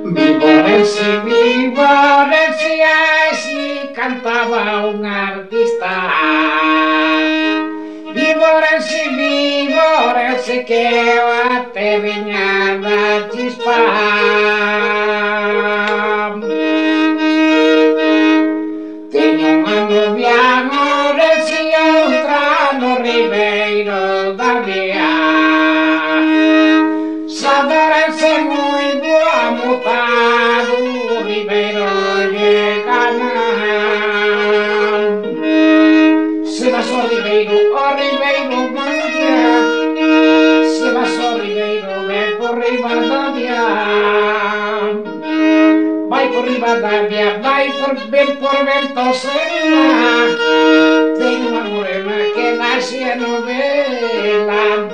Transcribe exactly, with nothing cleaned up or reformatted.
Vivorense, vivorense, así cantaba un artista. Vivorense, vivorense, que bate viña da chispa. Teño unha novia no Ourense e outra no Ribeiro da Vía. Sadorense moi boa mutado, o Ribeiro lle gana. Se vas ao Ribeiro, ao Ribeiro Mandia. Se vas ao Ribeiro, ven por Ribadavia. Vai por Ribadavia, vai por, ven por Ventosela. Teño unha morena que nasce a novela.